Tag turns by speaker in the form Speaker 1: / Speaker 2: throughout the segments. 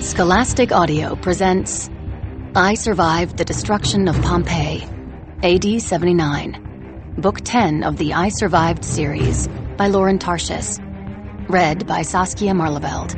Speaker 1: Scholastic Audio presents I Survived the Destruction of Pompeii, AD 79, Book 10 of the I Survived series by Lauren Tarshis, read by Saskia Marleveld.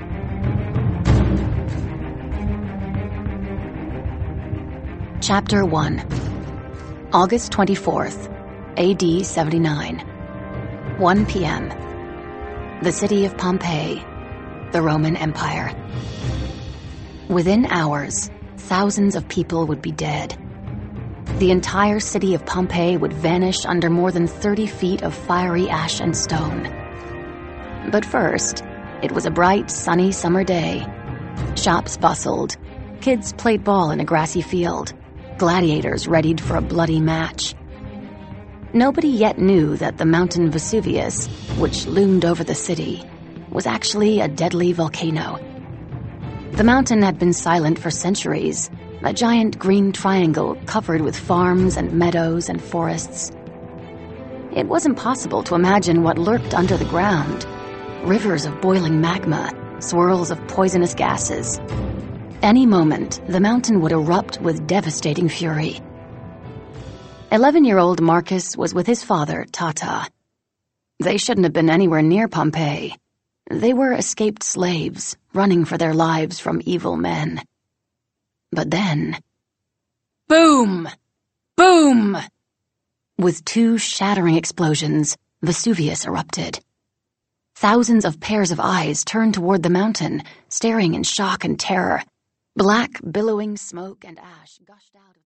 Speaker 1: Chapter 1, August 24th, AD 79, 1 p.m. The city of Pompeii, the Roman Empire. Within hours, thousands of people would be dead. The entire city of Pompeii would vanish under more than 30 feet of fiery ash and stone. But first, it was a bright, sunny summer day. Shops bustled. Kids played ball in a grassy field. Gladiators readied for a bloody match. Nobody yet knew that the mountain Vesuvius, which loomed over the city, was actually a deadly volcano. The mountain had been silent for centuries, a giant green triangle covered with farms and meadows and forests. It was impossible to imagine what lurked under the ground. Rivers of boiling magma, swirls of poisonous gases. Any moment, the mountain would erupt with devastating fury. 11-year-old Marcus was with his father, Tata. They shouldn't have been anywhere near Pompeii. They were escaped slaves, running for their lives from evil men. But then... boom! Boom! With two shattering explosions, Vesuvius erupted. Thousands of pairs of eyes turned toward the mountain, staring in shock and terror. Black, billowing smoke and ash gushed out of